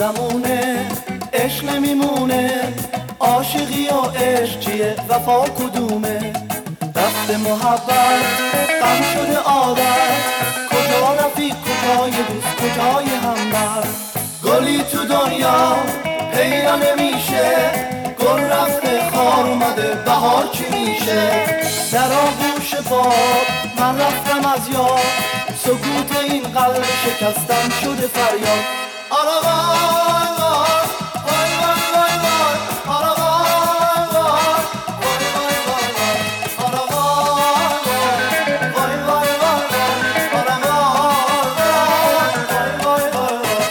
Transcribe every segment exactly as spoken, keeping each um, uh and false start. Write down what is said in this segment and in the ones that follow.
زمونه عشق نمیمونه، عاشقی و عشق چیه وفا کدومه؟ رفت محبت غم شده عادت، کجا رفیق کجای دوست کجای همبر؟ گلی تو دنیا پیدا نمیشه، گل رفته خار اومده بهار چی میشه؟ در آغوش باد من رفتم از یاد، سکوت این قلب شکستم شده فریاد. آره وای وای وای وای وای آره وای وای وای وای وای آره وای وای وای وای آره وای وای وای وای.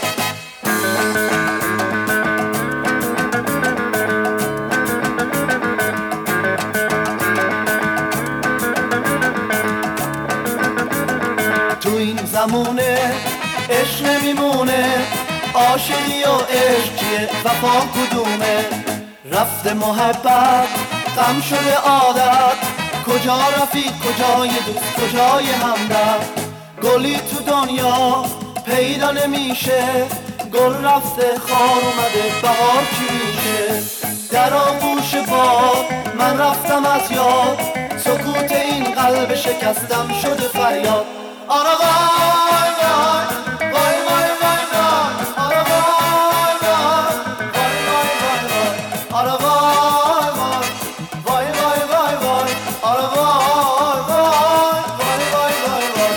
تو این زمونه عشق نمیمونه، عاشقی و عشق چیه وفا کدومه؟ رفت محبت غم شده عادت، کجا رفیق کجای دوست کجای همدرد؟ گلی تو دنیا پیدا نمیشه، گل رفته خار اومده بهار چی میشه؟ در آغوش باد من رفتم از یاد، سکوت این قلب شکستم شده فریاد. آره وای وای وای وای وای وای آره وای وای وای وای وای آره وای وای وای وای وای آره وای وای وای وای وای.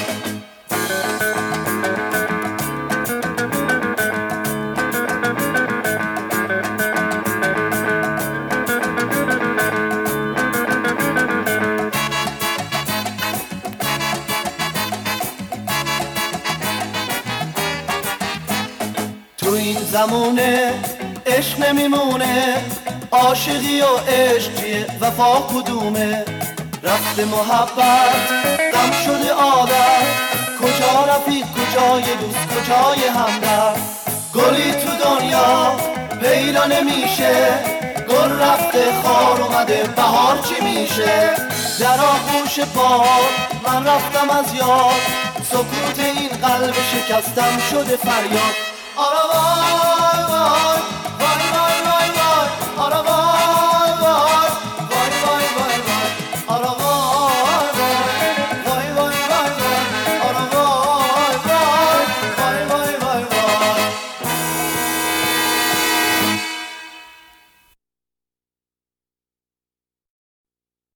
تو این زمونه عشق نمیمونه، عاشقی و عشق چیه وفا کدومه؟ رفت محبت غم شده عادت، کجا رفیق کجای دوست کجای همدرد؟ گلی تو دنیا پیدا نمیشه، گل رفته خار اومده بهار چی میشه؟ در آغوش باد من رفتم از یاد، سکوت این قلب شکستم شده فریاد. آره وای وای